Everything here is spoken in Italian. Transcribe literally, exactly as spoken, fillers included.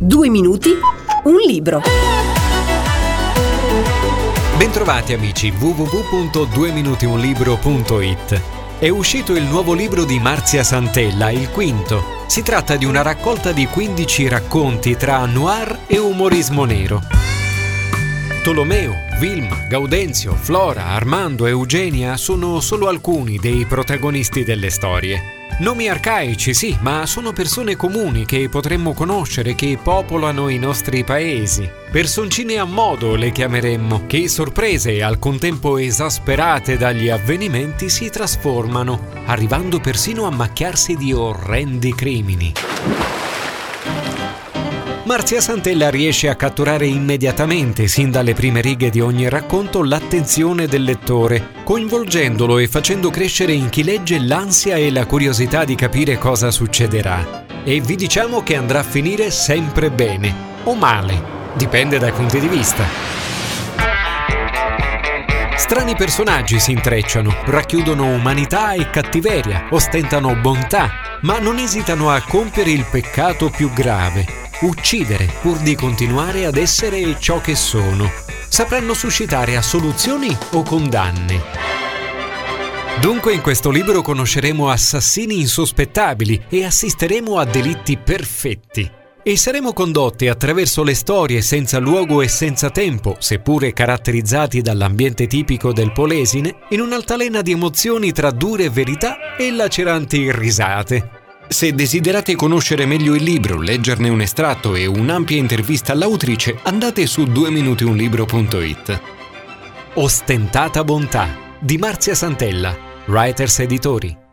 Due minuti, un libro. Bentrovati amici, w w w punto due minuti un libro punto it. È uscito il nuovo libro di Marzia Santella, il quinto. Si tratta di una raccolta di quindici racconti tra noir e umorismo nero. Tolomeo, Vilma, Gaudenzio, Flora, Armando e Eugenia sono solo alcuni dei protagonisti delle storie. Nomi arcaici, sì, ma sono persone comuni che potremmo conoscere, che popolano i nostri paesi. Personcine a modo le chiameremmo, che sorprese e al contempo esasperate dagli avvenimenti si trasformano, arrivando persino a macchiarsi di orrendi crimini. Marzia Santella riesce a catturare immediatamente, sin dalle prime righe di ogni racconto, l'attenzione del lettore, coinvolgendolo e facendo crescere in chi legge l'ansia e la curiosità di capire cosa succederà. E vi diciamo che andrà a finire sempre bene, o male, dipende dai punti di vista. Strani personaggi si intrecciano, racchiudono umanità e cattiveria, ostentano bontà, ma non esitano a compiere il peccato più grave: uccidere pur di continuare ad essere ciò che sono. Sapranno suscitare assoluzioni o condanne. Dunque in questo libro conosceremo assassini insospettabili e assisteremo a delitti perfetti. E saremo condotti attraverso le storie senza luogo e senza tempo, seppure caratterizzati dall'ambiente tipico del Polesine, in un'altalena di emozioni tra dure verità e laceranti risate. Se desiderate conoscere meglio il libro, leggerne un estratto e un'ampia intervista all'autrice, andate su due minuti un libro punto it. Ostentata bontà di Marzia Santella, Writers Editori.